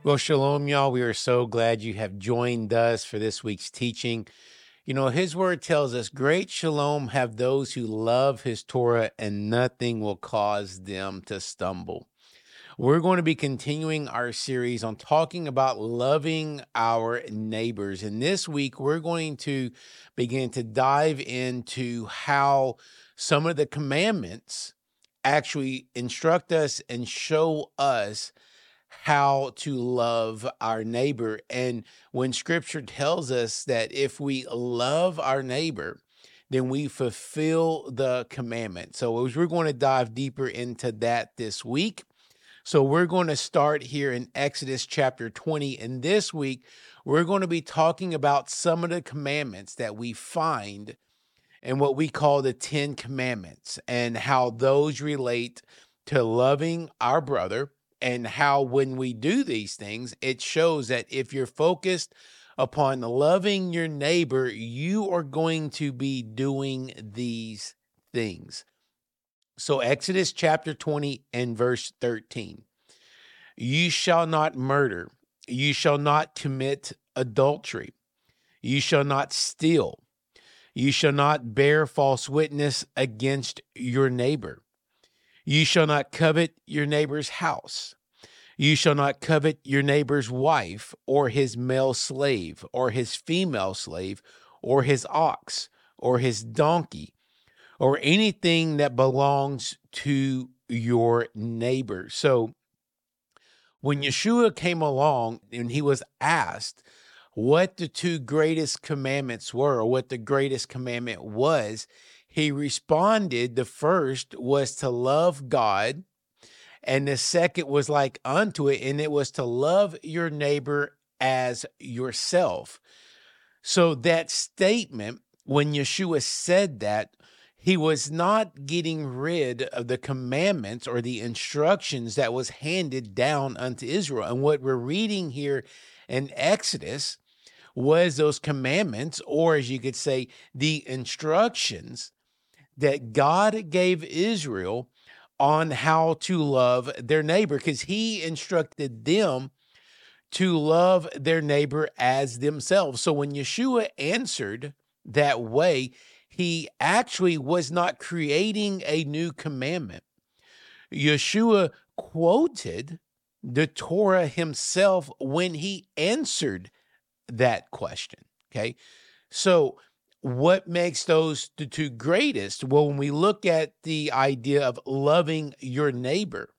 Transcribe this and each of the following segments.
Well, shalom, y'all. We are so glad you have joined us for this week's teaching. You know, his word tells us, great shalom have those who love his Torah, and nothing will cause them to stumble. We're going to be continuing our series on talking about loving our neighbors. And this week, we're going to begin to dive into how some of the commandments actually instruct us and show us how to love our neighbor. And when scripture tells us that if we love our neighbor, then we fulfill the commandment. So as we're going to dive deeper into that this week. So we're going to start here in Exodus chapter 20. And this week, we're going to be talking about some of the commandments that we find in what we call the 10 Commandments and how those relate to loving our brother, and how when we do these things, it shows that if you're focused upon loving your neighbor, you are going to be doing these things. So Exodus chapter 20 and verse 13. You shall not murder. You shall not commit adultery. You shall not steal. You shall not bear false witness against your neighbor. You shall not covet your neighbor's house. You shall not covet your neighbor's wife, or his male slave, or his female slave, or his ox, or his donkey, or anything that belongs to your neighbor. So when Yeshua came along and he was asked what the two greatest commandments were, or what the greatest commandment was, he responded the first was to love God, and the second was like unto it, and it was to love your neighbor as yourself. So that statement, when Yeshua said that, he was not getting rid of the commandments or the instructions that was handed down unto Israel. And what we're reading here in Exodus was those commandments, or as you could say, the instructions that God gave Israel on how to love their neighbor, because he instructed them to love their neighbor as themselves. So when Yeshua answered that way, he actually was not creating a new commandment. Yeshua quoted the Torah himself when he answered that question. Okay. So what makes those the two greatest? Well, when we look at the idea of loving your neighbor,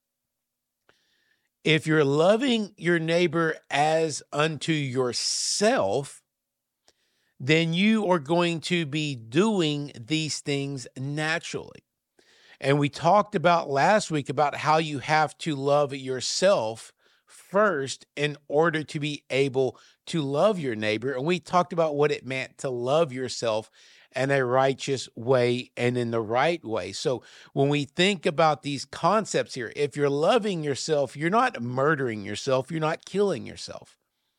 if you're loving your neighbor as unto yourself, then you are going to be doing these things naturally. And we talked about last week about how you have to love yourself first in order to be able to love your neighbor. And we talked about what it meant to love yourself in a righteous way and in the right way. So when we think about these concepts here, if you're loving yourself, you're not murdering yourself, you're not killing yourself.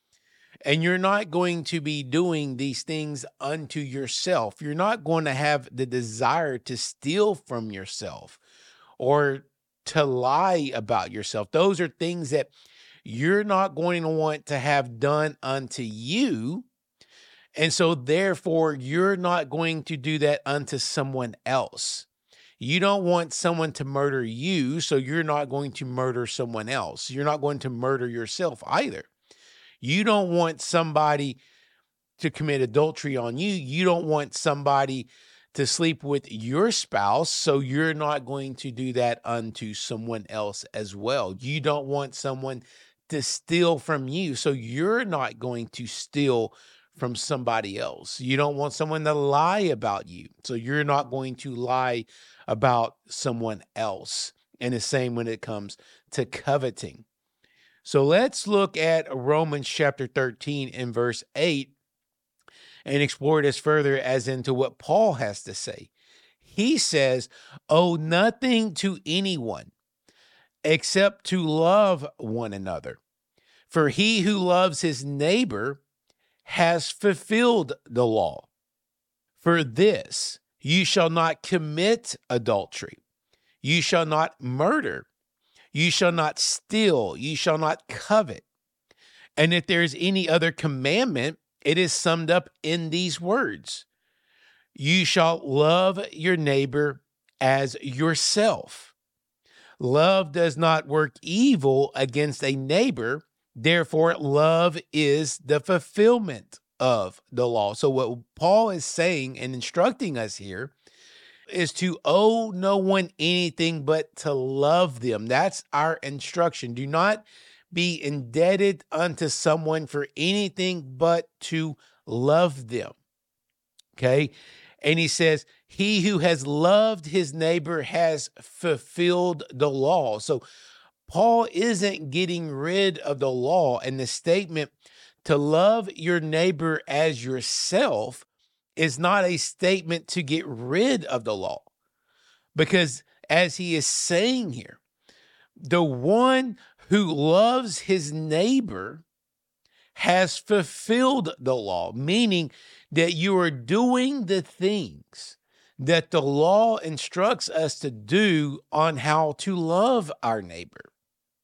And you're not going to be doing these things unto yourself. You're not going to have the desire to steal from yourself or to lie about yourself. Those are things that you're not going to want to have done unto you. And so therefore, you're not going to do that unto someone else. You don't want someone to murder you, so you're not going to murder someone else. You're not going to murder yourself either. You don't want somebody to commit adultery on you. You don't want somebody to sleep with your spouse, so you're not going to do that unto someone else as well. You don't want someone to steal from you, so you're not going to steal from somebody else. You don't want someone to lie about you, so you're not going to lie about someone else. And the same when it comes to coveting. So let's look at Romans chapter 13 and verse 8 and explore this further as into what Paul has to say. He says, owe nothing to anyone except to love one another. For he who loves his neighbor has fulfilled the law. For this, you shall not commit adultery. You shall not murder. You shall not steal. You shall not covet. And if there's any other commandment, it is summed up in these words: you shall love your neighbor as yourself. Love does not work evil against a neighbor. Therefore, love is the fulfillment of the law. So what Paul is saying and instructing us here is to owe no one anything but to love them. That's our instruction. Do not be indebted unto someone for anything but to love them. Okay. And he says, he who has loved his neighbor has fulfilled the law. So Paul isn't getting rid of the law, and the statement to love your neighbor as yourself is not a statement to get rid of the law, because as he is saying here, the one who loves his neighbor has fulfilled the law, meaning that you are doing the things that the law instructs us to do on how to love our neighbor.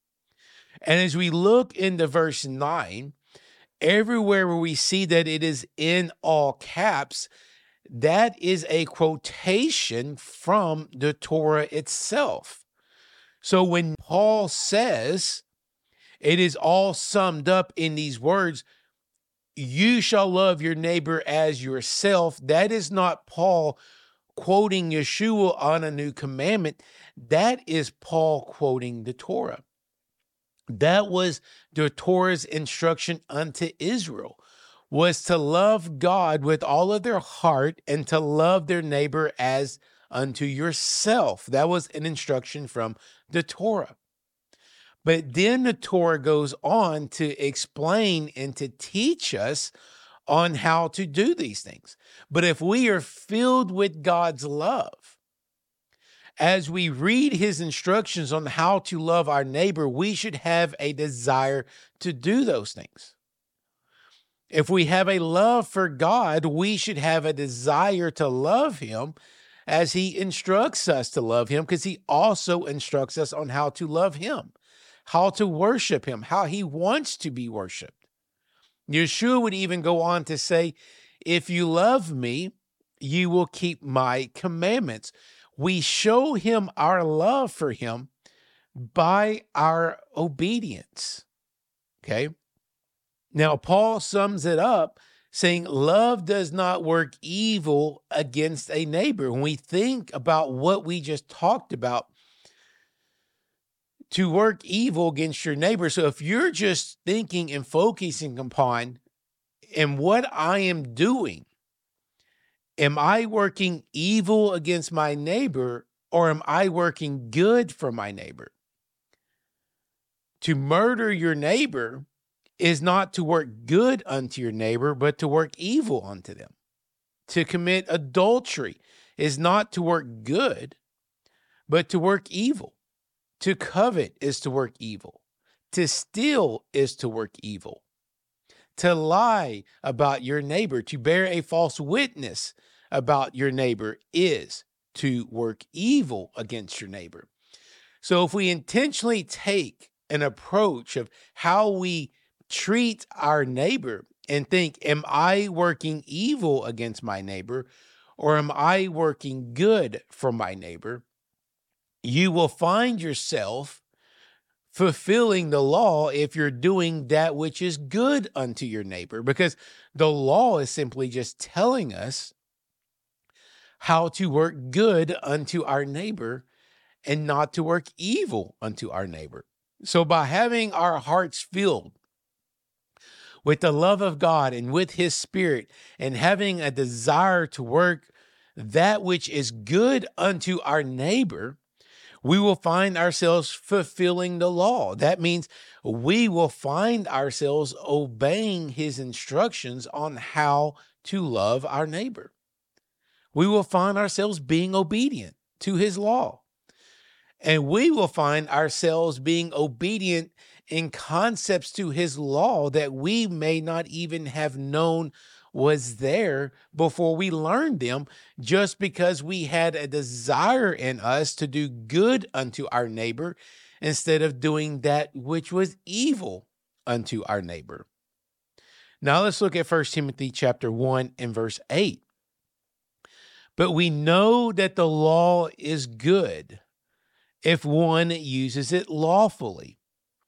And as we look into verse 9, everywhere where we see that it is in all caps, that is a quotation from the Torah itself. So when Paul says, it is all summed up in these words, you shall love your neighbor as yourself, that is not Paul quoting Yeshua on a new commandment. That is Paul quoting the Torah. That was the Torah's instruction unto Israel, was to love God with all of their heart and to love their neighbor as unto yourself. That was an instruction from the Torah. But then the Torah goes on to explain and to teach us on how to do these things. But if we are filled with God's love, as we read his instructions on how to love our neighbor, we should have a desire to do those things. If we have a love for God, we should have a desire to love him as he instructs us to love him, because he also instructs us on how to love him, how to worship him, how he wants to be worshiped. Yeshua would even go on to say, if you love me, you will keep my commandments. We show him our love for him by our obedience. Okay. Now, Paul sums it up saying, love does not work evil against a neighbor. When we think about what we just talked about, to work evil against your neighbor. So if you're just thinking and focusing upon, and what I am doing, am I working evil against my neighbor, or am I working good for my neighbor? To murder your neighbor is not to work good unto your neighbor, but to work evil unto them. To commit adultery is not to work good, but to work evil. To covet is to work evil. To steal is to work evil. To lie about your neighbor, to bear a false witness about your neighbor is to work evil against your neighbor. So if we intentionally take an approach of how we treat our neighbor and think, am I working evil against my neighbor, or am I working good for my neighbor? You will find yourself fulfilling the law if you're doing that which is good unto your neighbor, because the law is simply just telling us how to work good unto our neighbor and not to work evil unto our neighbor. So by having our hearts filled with the love of God and with his Spirit, and having a desire to work that which is good unto our neighbor, we will find ourselves fulfilling the law. That means we will find ourselves obeying his instructions on how to love our neighbor. We will find ourselves being obedient to his law. And we will find ourselves being obedient in concepts to his law that we may not even have known was there before we learned them, just because we had a desire in us to do good unto our neighbor instead of doing that which was evil unto our neighbor. Now let's look at 1 Timothy chapter 1 and verse 8. But we know that the law is good if one uses it lawfully,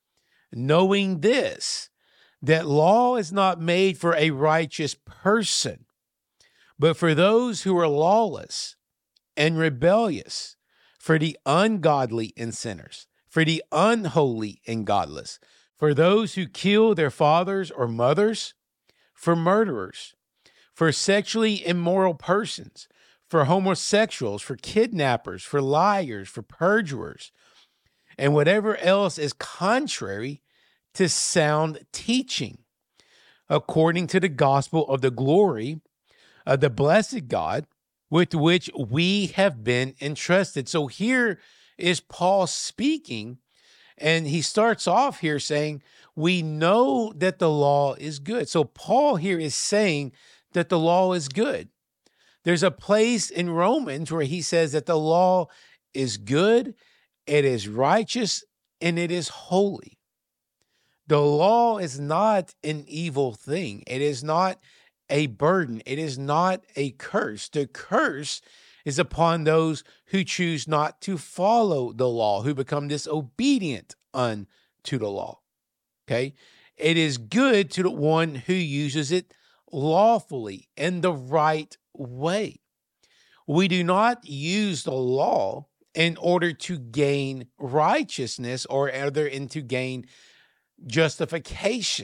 knowing this, that law is not made for a righteous person, but for those who are lawless and rebellious, for the ungodly and sinners, for the unholy and godless, for those who kill their fathers or mothers, for murderers, for sexually immoral persons, for homosexuals, for kidnappers, for liars, for perjurers, and whatever else is contrary to sound teaching, according to the gospel of the glory of the blessed God, with which we have been entrusted. So here is Paul speaking, and he starts off here saying, we know that the law is good. So Paul here is saying that the law is good. There's a place in Romans where he says that the law is good, it is righteous, and it is holy. The law is not an evil thing. It is not a burden. It is not a curse. The curse is upon those who choose not to follow the law, who become disobedient unto the law. Okay? It is good to the one who uses it lawfully in the right way. We do not use the law in order to gain righteousness or to gain justification,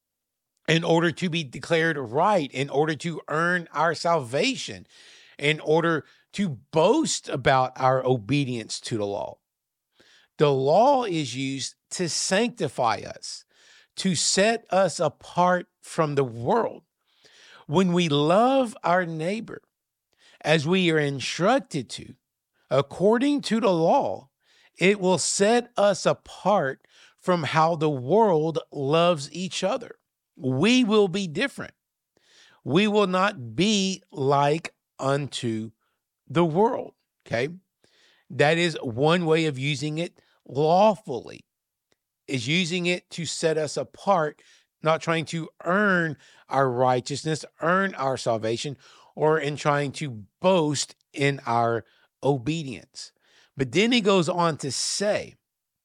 in order to be declared right, in order to earn our salvation, in order to boast about our obedience to the law. The law is used to sanctify us, to set us apart from the world. When we love our neighbor, as we are instructed to, according to the law, it will set us apart from how the world loves each other. We will be different. We will not be like unto the world, okay? That is one way of using it lawfully, is using it to set us apart, not trying to earn our righteousness, earn our salvation, or in trying to boast in our obedience. But then he goes on to say,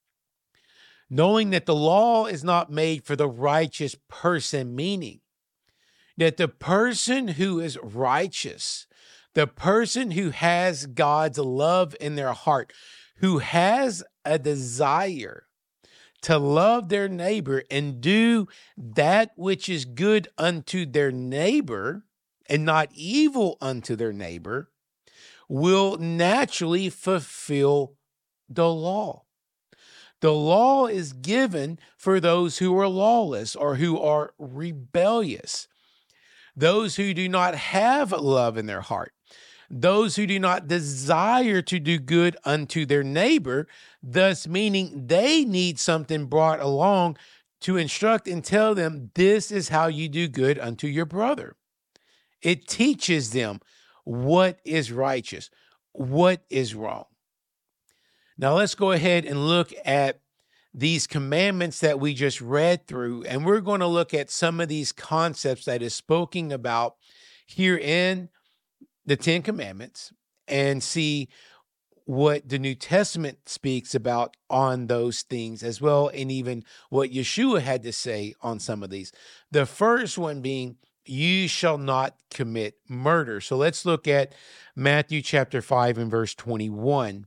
knowing that the law is not made for the righteous person, meaning that the person who is righteous, the person who has God's love in their heart, who has a desire to love their neighbor and do that which is good unto their neighbor and not evil unto their neighbor, will naturally fulfill the law. The law is given for those who are lawless or who are rebellious, those who do not have love in their heart, those who do not desire to do good unto their neighbor, thus meaning they need something brought along to instruct and tell them, this is how you do good unto your brother. It teaches them what is righteous, what is wrong. Now let's go ahead and look at these commandments that we just read through, and we're going to look at some of these concepts that is spoken about here in the Ten Commandments and see what the New Testament speaks about on those things as well, and even what Yeshua had to say on some of these. The first one being, you shall not commit murder. So let's look at Matthew chapter 5 and verse 21.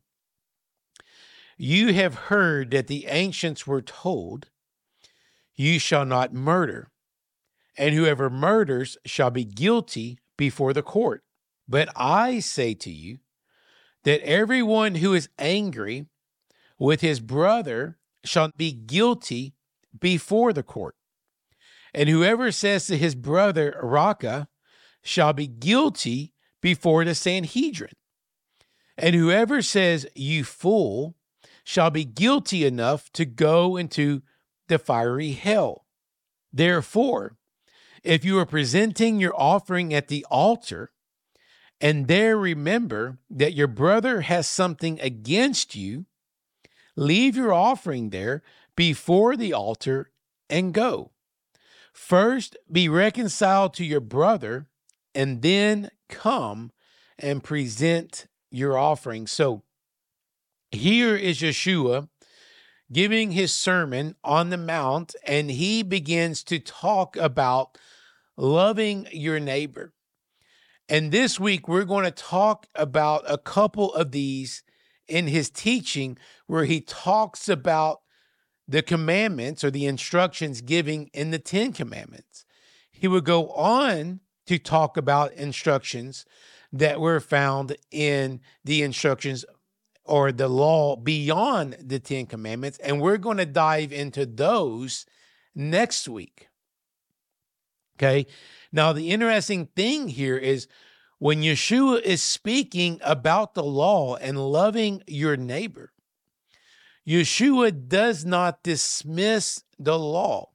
You have heard that the ancients were told, you shall not murder, and whoever murders shall be guilty before the court. But I say to you that everyone who is angry with his brother shall be guilty before the court. And whoever says to his brother, Raka, shall be guilty before the Sanhedrin. And whoever says, you fool, shall be guilty enough to go into the fiery hell. Therefore, if you are presenting your offering at the altar, and there remember that your brother has something against you, leave your offering there before the altar and go. First, be reconciled to your brother, and then come and present your offering. So here is Yeshua giving his sermon on the Mount, and he begins to talk about loving your neighbor. And this week, we're going to talk about a couple of these in his teaching where he talks about the commandments or the instructions given in the 10 Commandments. He would go on to talk about instructions that were found in the instructions or the law beyond the 10 Commandments, and we're going to dive into those next week. Okay? Now, the interesting thing here is when Yeshua is speaking about the law and loving your neighbor, Yeshua does not dismiss the law.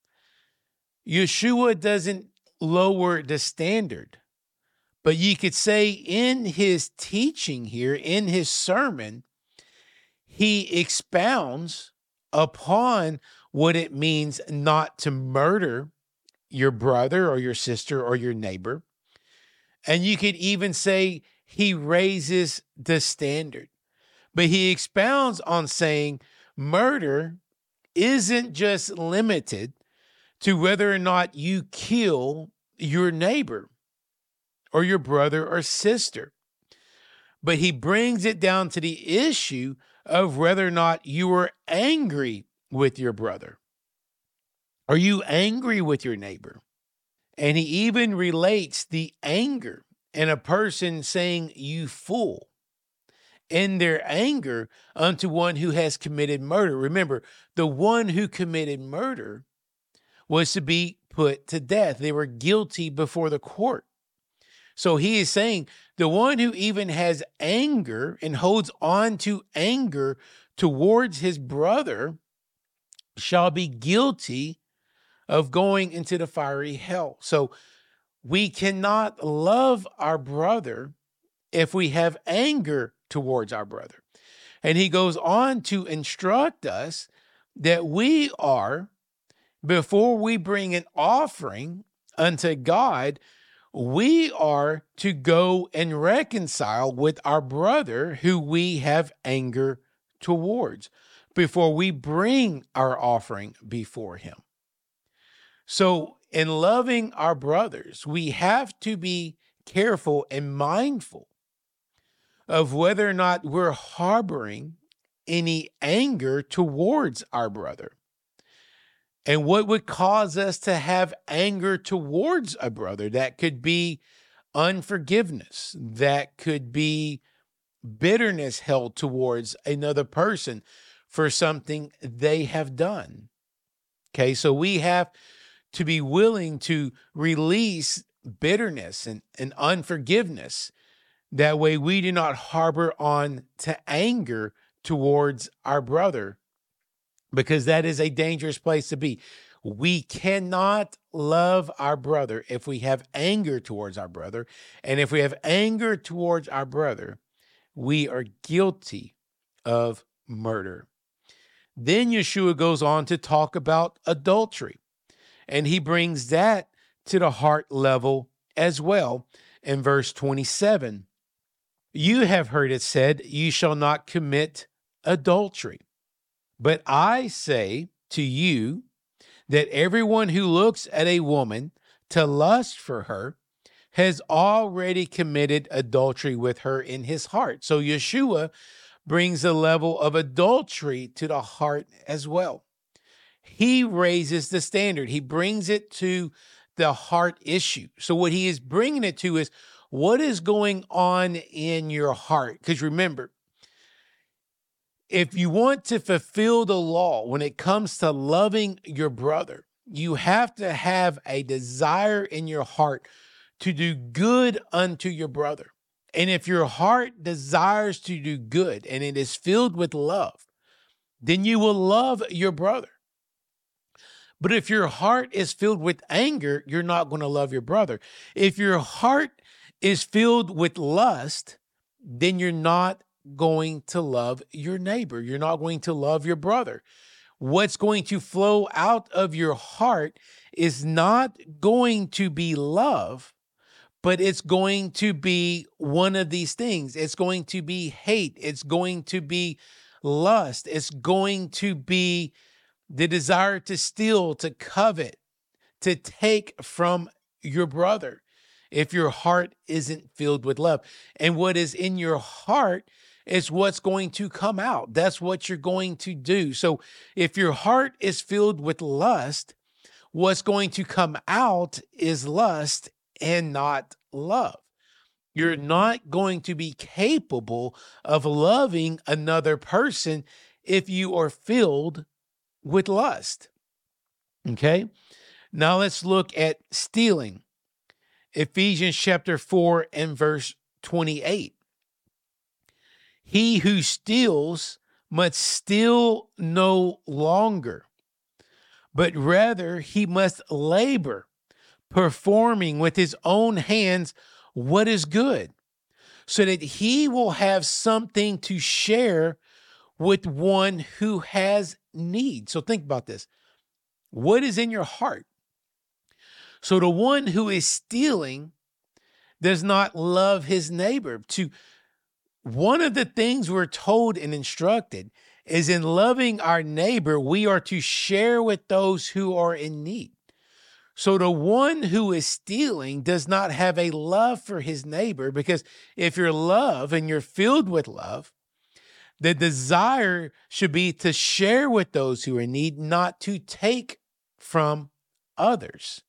Yeshua doesn't lower the standard. But you could say in his teaching here, in his sermon, he expounds upon what it means not to murder your brother or your sister or your neighbor. And you could even say he raises the standard. But he expounds on saying murder isn't just limited to whether or not you kill your neighbor or your brother or sister. But he brings it down to the issue of whether or not you are angry with your brother. Are you angry with your neighbor? And he even relates the anger in a person saying, "You fool," in their anger unto one who has committed murder. Remember, the one who committed murder was to be put to death. They were guilty before the court. So he is saying the one who even has anger and holds on to anger towards his brother shall be guilty of going into the fiery hell. So we cannot love our brother if we have anger towards our brother. And he goes on to instruct us that we are, before we bring an offering unto God, we are to go and reconcile with our brother who we have anger towards before we bring our offering before him. So in loving our brothers, we have to be careful and mindful of whether or not we're harboring any anger towards our brother. And what would cause us to have anger towards a brother? That could be unforgiveness. That could be bitterness held towards another person for something they have done. Okay, so we have to be willing to release bitterness and unforgiveness. That way we do not harbor on to anger towards our brother, because that is a dangerous place to be. We cannot love our brother if we have anger towards our brother. And if we have anger towards our brother, we are guilty of murder. Then Yeshua goes on to talk about adultery, and he brings that to the heart level as well in verse 27. You have heard it said, you shall not commit adultery. But I say to you that everyone who looks at a woman to lust for her has already committed adultery with her in his heart. So Yeshua brings a level of adultery to the heart as well. He raises the standard. He brings it to the heart issue. So what he is bringing it to is what is going on in your heart. Because remember, if you want to fulfill the law when it comes to loving your brother, you have to have a desire in your heart to do good unto your brother. And if your heart desires to do good and it is filled with love, then you will love your brother. But if your heart is filled with anger, you're not going to love your brother. If your heart is filled with lust, then you're not going to love your neighbor. You're not going to love your brother. what's going to flow out of your heart is not going to be love, but it's going to be one of these things. It's going to be hate. It's going to be lust. It's going to be the desire to steal, to covet, to take from your brother if your heart isn't filled with love. And what is in your heart is what's going to come out. That's what you're going to do. So if your heart is filled with lust, what's going to come out is lust and not love. You're not going to be capable of loving another person if you are filled with lust. Okay? Now let's look at stealing. Ephesians chapter 4 and verse 28. He who steals must steal no longer, but rather he must labor, performing with his own hands what is good, so that he will have something to share with one who has need. So think about this. What is in your heart? So the one who is stealing does not love his neighbor. One of the things we're told and instructed is in loving our neighbor, we are to share with those who are in need. So the one who is stealing does not have a love for his neighbor, because if you're love and you're filled with love, the desire should be to share with those who are in need, not to take from others.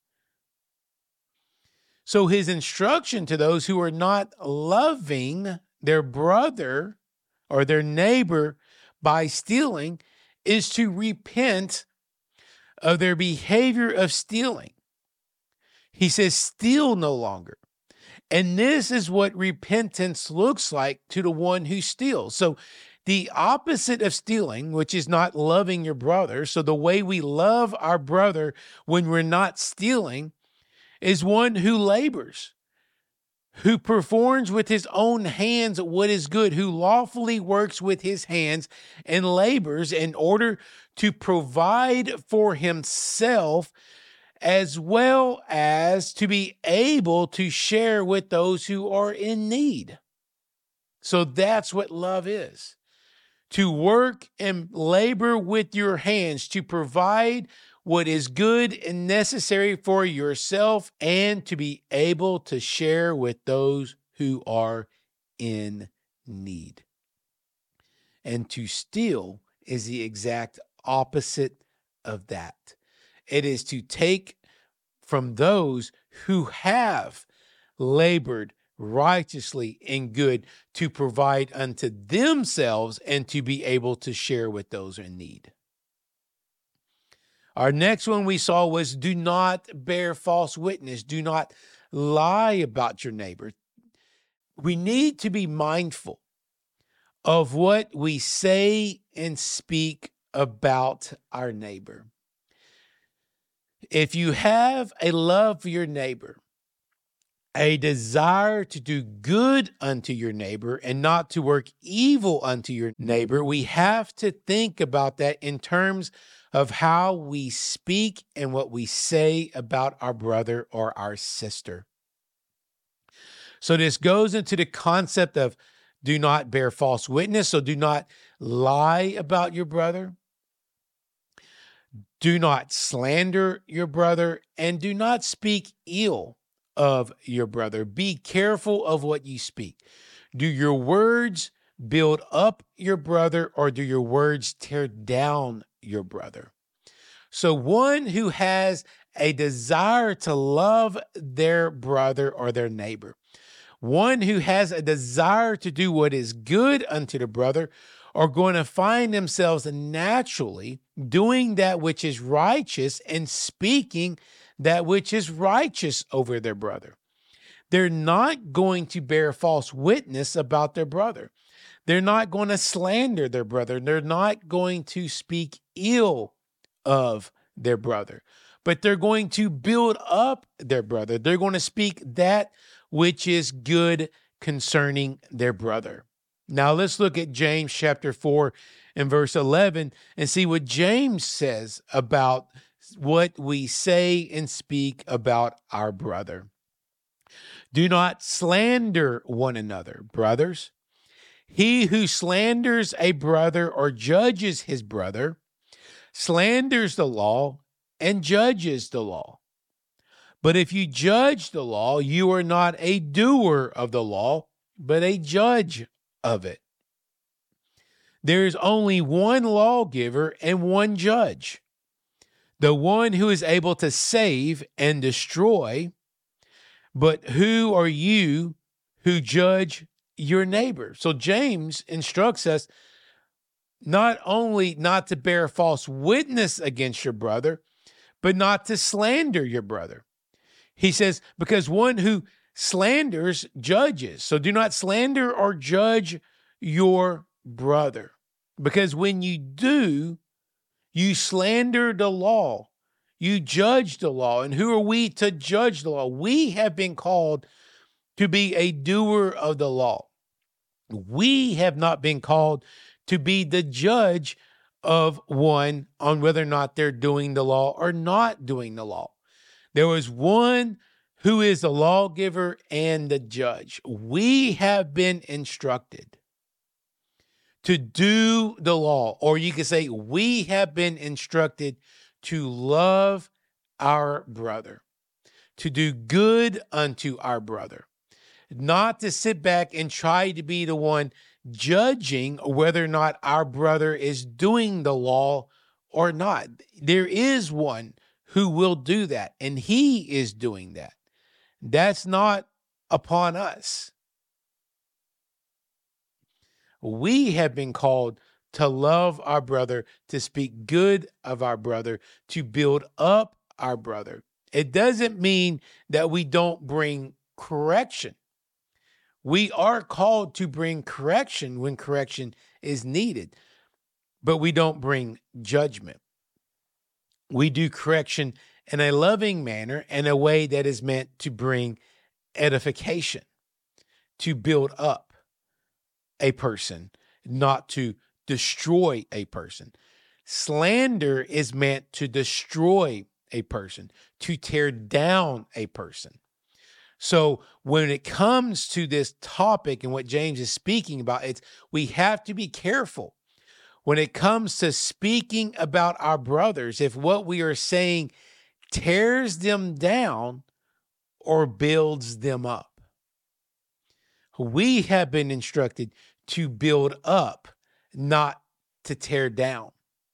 So his instruction to those who are not loving their brother or their neighbor by stealing is to repent of their behavior of stealing. He says, steal no longer. And this is what repentance looks like to the one who steals. So the opposite of stealing, which is not loving your brother, so the way we love our brother when we're not stealing, is one who labors, who performs with his own hands what is good, who lawfully works with his hands and labors in order to provide for himself, as well as to be able to share with those who are in need. So that's what love is. To work and labor with your hands, to provide what is good and necessary for yourself, and to be able to share with those who are in need. And to steal is the exact opposite of that. It is to take from those who have labored righteously and good to provide unto themselves and to be able to share with those in need. Our next one we saw was do not bear false witness. Do not lie about your neighbor. We need to be mindful of what we say and speak about our neighbor. If you have a love for your neighbor, a desire to do good unto your neighbor and not to work evil unto your neighbor, we have to think about that in terms of how we speak and what we say about our brother or our sister. So this goes into the concept of do not bear false witness. So do not lie about your brother. Do not slander your brother, and do not speak ill of your brother. Be careful of what you speak. Do your words build up your brother, or do your words tear down your brother? So one who has a desire to love their brother or their neighbor, one who has a desire to do what is good unto the brother, are going to find themselves naturally doing that which is righteous and speaking that which is righteous over their brother. They're not going to bear false witness about their brother. They're not going to slander their brother. They're not going to speak ill of their brother, but they're going to build up their brother. They're going to speak that which is good concerning their brother. Now let's look at James chapter 4 and verse 11 and see what James says about what we say and speak about our brother. Do not slander one another, brothers. He who slanders a brother or judges his brother slanders the law and judges the law. But if you judge the law, you are not a doer of the law, but a judge of it. There is only one lawgiver and one judge, the one who is able to save and destroy. But who are you who judge your neighbor? So James instructs us not only not to bear false witness against your brother, but not to slander your brother. He says, because one who slanders judges. So do not slander or judge your brother. Because when you do, you slander the law. You judge the law. And who are we to judge the law? We have been called to be a doer of the law. We have not been called to be the judge of one on whether or not they're doing the law or not doing the law. There was one who is the lawgiver and the judge. We have been instructed to do the law, or you could say we have been instructed to love our brother, to do good unto our brother, not to sit back and try to be the one judging whether or not our brother is doing the law or not. There is one who will do that, and he is doing that. That's not upon us. We have been called to love our brother, to speak good of our brother, to build up our brother. It doesn't mean that we don't bring correction. We are called to bring correction when correction is needed, but we don't bring judgment. We do correction in a loving manner, in a way that is meant to bring edification, to build up a person, not to destroy a person. Slander is meant to destroy a person, to tear down a person. So when it comes to this topic and what James is speaking about, we have to be careful when it comes to speaking about our brothers, if what we are saying tears them down or builds them up. We have been instructed to build up, not to tear down.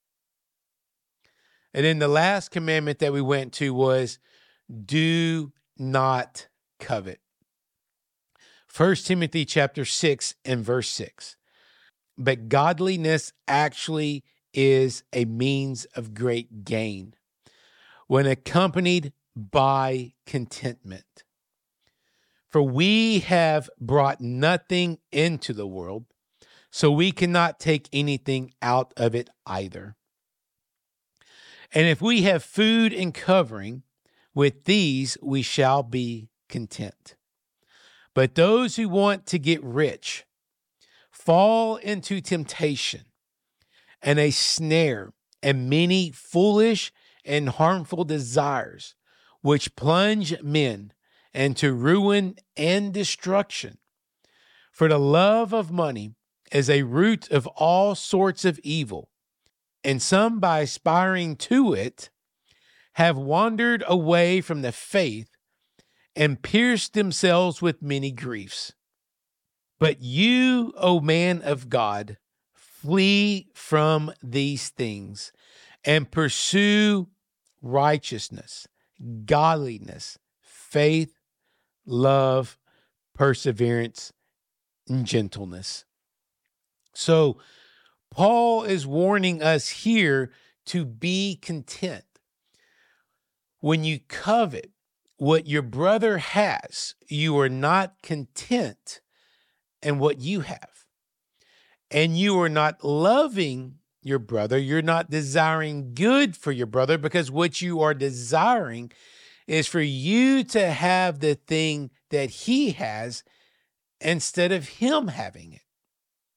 And then the last commandment that we went to was, do not covet. 1 Timothy chapter 6 and verse 6. But godliness actually is a means of great gain when accompanied by contentment. For we have brought nothing into the world, so we cannot take anything out of it either. And if we have food and covering, with these we shall be content. But those who want to get rich fall into temptation and a snare and many foolish and harmful desires, which plunge men into ruin and destruction. For the love of money is a root of all sorts of evil, and some, by aspiring to it, have wandered away from the faith and pierced themselves with many griefs. But you, O man of God, flee from these things and pursue righteousness, godliness, faith, love, perseverance, and gentleness. So Paul is warning us here to be content. When you covet what your brother has, you are not content in what you have. And you are not loving your brother. You're not desiring good for your brother, because what you are desiring is for you to have the thing that he has instead of him having it.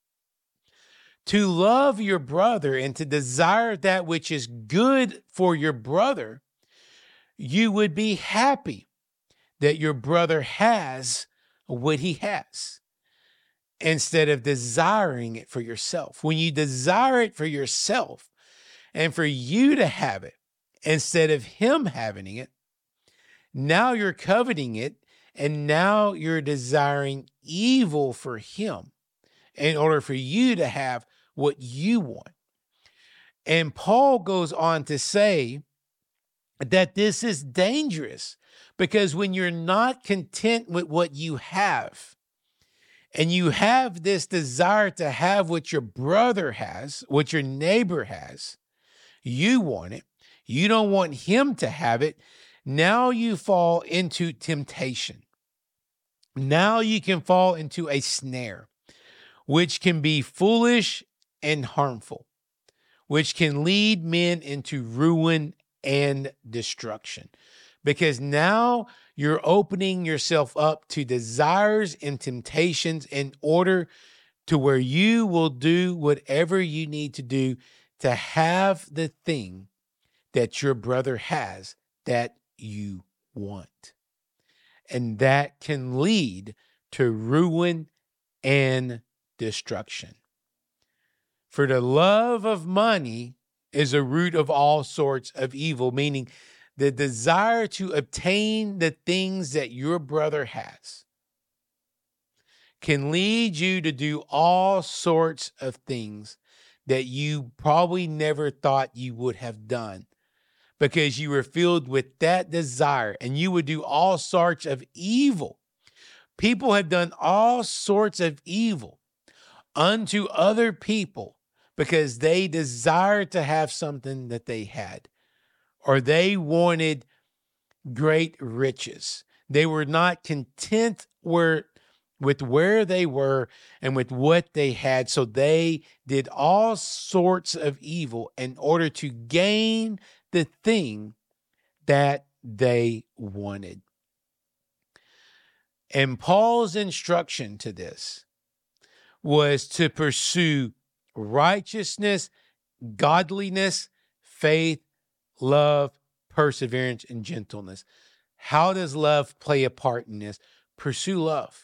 To love your brother and to desire that which is good for your brother, you would be happy that your brother has what he has instead of desiring it for yourself. When you desire it for yourself and for you to have it instead of him having it, now you're coveting it, and now you're desiring evil for him in order for you to have what you want. And Paul goes on to say that this is dangerous because when you're not content with what you have, and you have this desire to have what your brother has, what your neighbor has, you want it, you don't want him to have it, now you fall into temptation. Now you can fall into a snare, which can be foolish and harmful, which can lead men into ruin and destruction. Because now you're opening yourself up to desires and temptations in order to where you will do whatever you need to do to have the thing that your brother has that you want. And that can lead to ruin and destruction. For the love of money is a root of all sorts of evil, meaning the desire to obtain the things that your brother has can lead you to do all sorts of things that you probably never thought you would have done because you were filled with that desire, and you would do all sorts of evil. People have done all sorts of evil unto other people because they desired to have something that they had, or they wanted great riches. They were not content with where they were and with what they had, so they did all sorts of evil in order to gain the thing that they wanted. And Paul's instruction to this was to pursue righteousness, godliness, faith, love, perseverance, and gentleness. How does love play a part in this? Pursue love.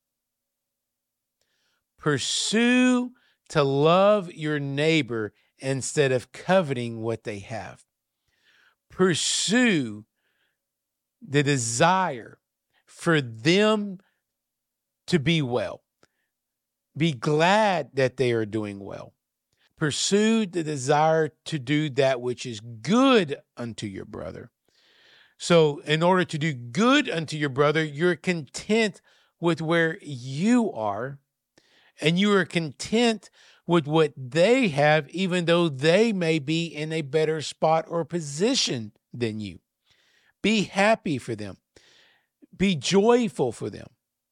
Pursue to love your neighbor instead of coveting what they have. Pursue the desire for them to be well. Be glad that they are doing well. Pursue the desire to do that which is good unto your brother. So in order to do good unto your brother, you're content with where you are, and you are content with what they have, even though they may be in a better spot or position than you. Be happy for them. Be joyful for them.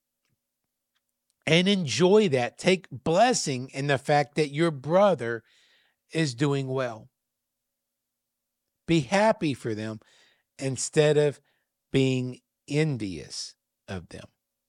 And enjoy that. Take blessing in the fact that your brother is doing well. Be happy for them instead of being envious of them.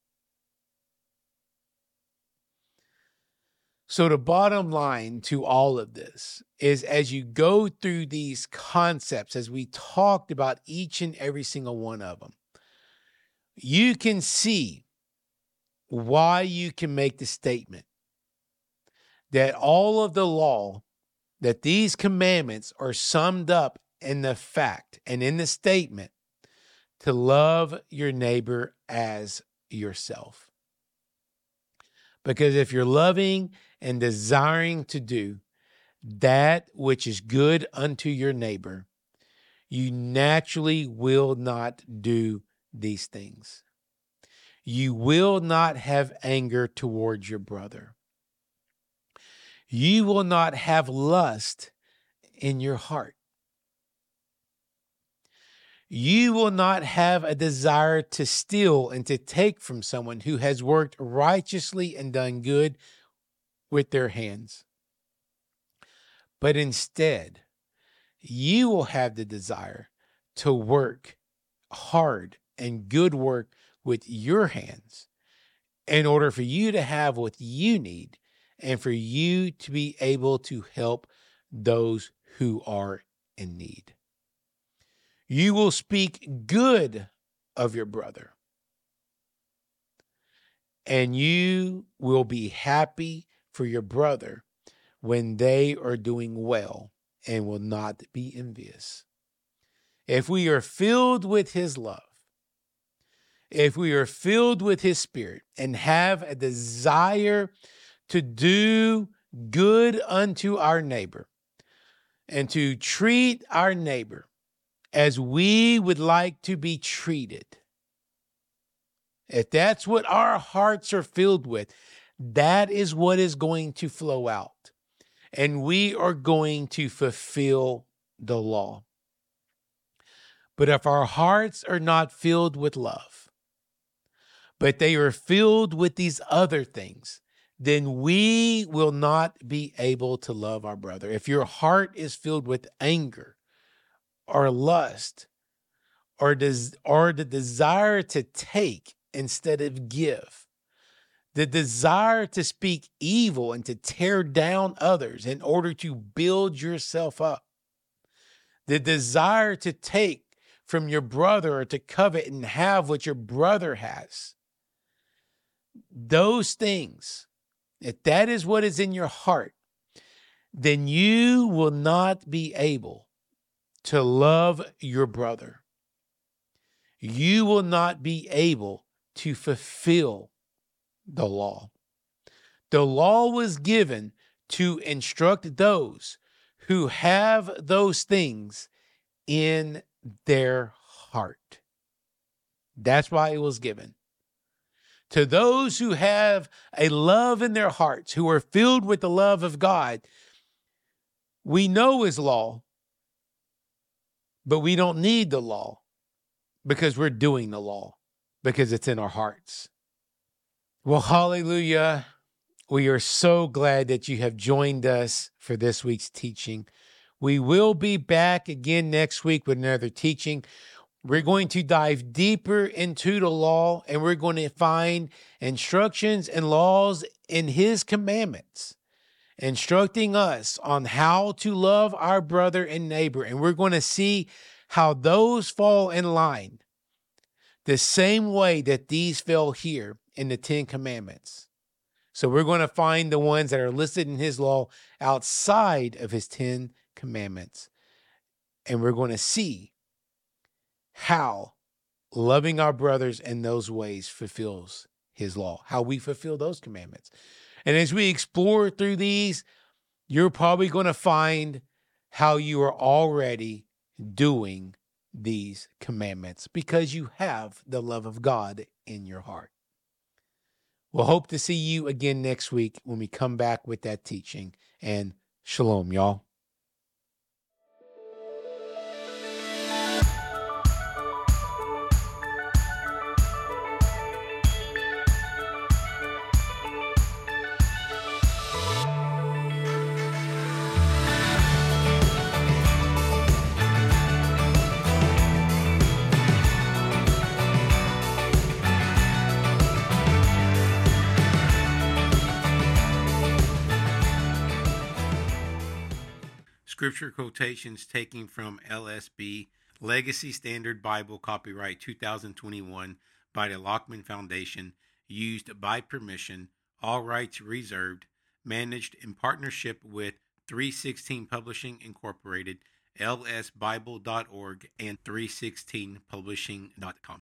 So the bottom line to all of this is, as you go through these concepts, as we talked about each and every single one of them, you can see why you can make the statement that all of the law, that these commandments are summed up in the fact and in the statement to love your neighbor as yourself. Because if you're loving and desiring to do that which is good unto your neighbor, you naturally will not do these things. You will not have anger towards your brother. You will not have lust in your heart. You will not have a desire to steal and to take from someone who has worked righteously and done good with their hands. But instead, you will have the desire to work hard and good work with your hands in order for you to have what you need and for you to be able to help those who are in need. You will speak good of your brother, and you will be happy for your brother when they are doing well and will not be envious. If we are filled with his love, if we are filled with his spirit and have a desire to do good unto our neighbor and to treat our neighbor as we would like to be treated, if that's what our hearts are filled with, that is what is going to flow out. And we are going to fulfill the law. But if our hearts are not filled with love, but they are filled with these other things, then we will not be able to love our brother. If your heart is filled with anger or lust or the desire to take instead of give, the desire to speak evil and to tear down others in order to build yourself up, the desire to take from your brother or to covet and have what your brother has, those things, if that is what is in your heart, then you will not be able to love your brother. You will not be able to fulfill the law. The law was given to instruct those who have those things in their heart. That's why it was given. To those who have a love in their hearts, who are filled with the love of God, we know his law, but we don't need the law because we're doing the law, because it's in our hearts. Well, hallelujah. We are so glad that you have joined us for this week's teaching. We will be back again next week with another teaching. We're going to dive deeper into the law, and we're going to find instructions and laws in his commandments, instructing us on how to love our brother and neighbor. And we're going to see how those fall in line the same way that these fell here in the 10 Commandments. So we're going to find the ones that are listed in his law outside of his 10 Commandments. And we're going to see how loving our brothers in those ways fulfills his law, how we fulfill those commandments. And as we explore through these, you're probably going to find how you are already doing these commandments because you have the love of God in your heart. We'll hope to see you again next week when we come back with that teaching. And shalom, y'all. Scripture quotations taken from LSB, Legacy Standard Bible, copyright 2021 by the Lockman Foundation, used by permission, all rights reserved, managed in partnership with 316 Publishing Incorporated, lsbible.org, and 316publishing.com.